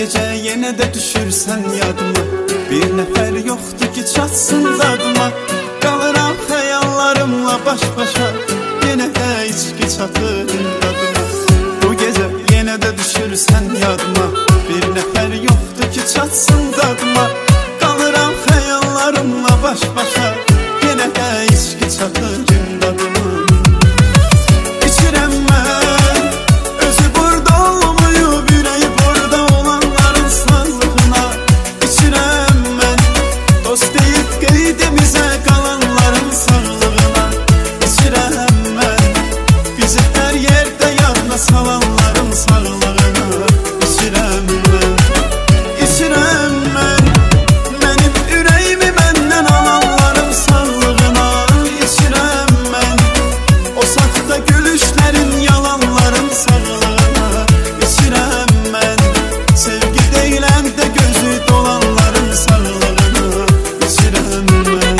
gecə yenə də düşürsən yadıma, bir nəfər yoxdur ki çatsın dadıma. Qalıram xəyallarımla baş-başa, yenə də içki çatır dadıma. Bu gecə yenə də düşürsən yadıma, bir nəfər yoxdur ki çatsın dadıma. Qalıram xəyallarımla baş-başa, yenə də içki çatır dadıma. İçirəm mən özü burada olmayıb, ürəyi burada olanların sağlığına. İçirəm mən dost deyib qeydimizə qalanların sağlığına. İçirəm mən bizi hər yerdə yadına salanların sağlığına. İçirəm mən, içirəm mən mənim ürəyimi məndən alanların sağlığına. İçirəm mən o saxta gülüşlərin, yalanların sağlığına. İçirəm mən sevgi deyilən də gözü dolanların sağlığına. İçirəm mən.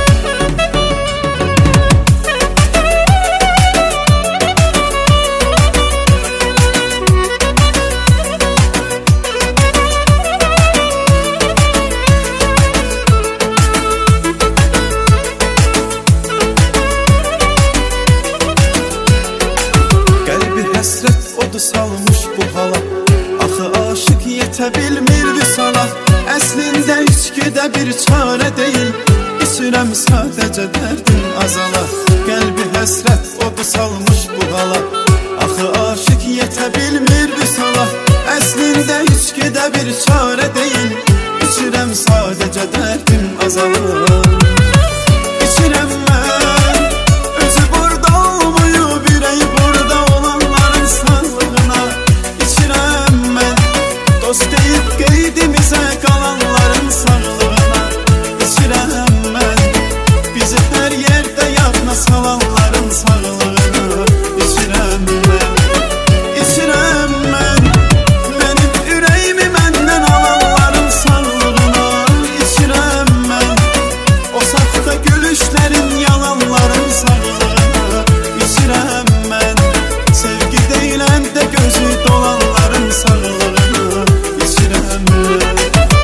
Qəlbi həsrət odu salmış bu hala, axı aşıq yetə bilmir vüsala. Əslində içkidə bir çarə deyil, içirəm sadəcə dərdim azala. Qəlbi həsrət odu salmış bu hala, axı aşıq yetə bilmir vüsala. Əslində içkidə bir çarə deyil, içirəm sadəcə dərdim azala. İçirəm mən özü burada olmayıb, ürəyi burada olanların sağlığına. İçirəm mən dost deyib qeydimizə qalanların sağlığına. İçirəm mən bizi hər yerdə yadına salanların sağlığına. İçirəm mən, içirəm mən mənim ürəyimi məndən alanların sağlığına. İçirəm mən o saxta gülüşlərin, yalanların sağlığına. İçirəm mən sevgi deyilən də gözü dolanların sağlığına. İçirəm mən.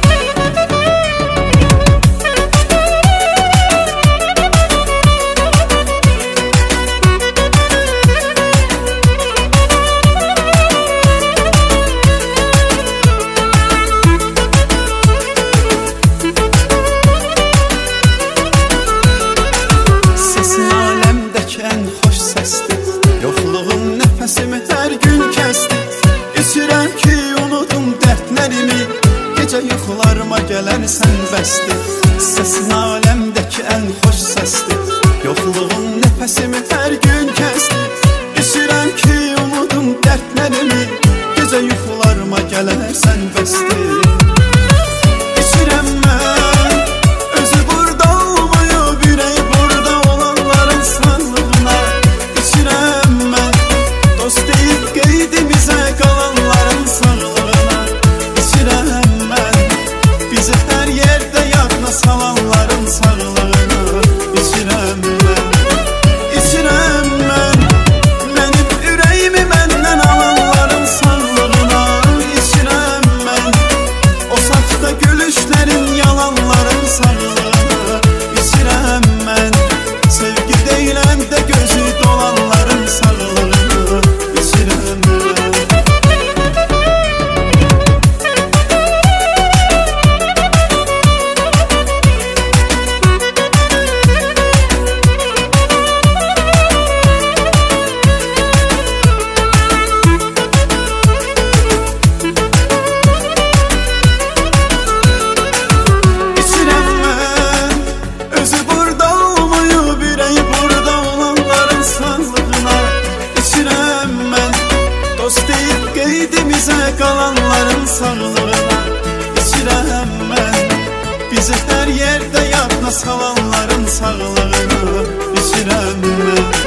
Səsin aləmdəki ən xoş səsdir, yoxluğun nəfəsimi hər gün kəsdi. İçirəm ki unudum dərdlərimi, gecə yuxularıma gələrsən bəsdir. Səsin aləmdəki ən xoş səsdir, yoxluğun nəfəsimi hər gün kəsdi. İçirəm ki unudum dərdlərimi, gecə yuxularıma gələrsən bəsdir. İçirəm mən özü burada olmayıb, ürəyi burada olanların sağlığına. İçirəm mən dost deyib qeydimizə qalanların sağlığına. İçirəm mən bizi hər yerdə yadına salanların sağlığına. İçirəm mən, içirəm mən mənim ürəyimi məndən alanların sağlığına. İçirəm mən o saxta gülüşlərin, yalanların sağlığına. İçirəm mən sevgi deyilən də gözü dolanların sağlığına. İçirəm mən. İçirəm mən özü burada olmayıb, ürəyi burada olanların sağlığına. İçirəm mən dost deyib qeydimizə qalanların sağlığına. İçirəm mən bizi hər yerdə yadına salanların sağlığına. İçirəm mən.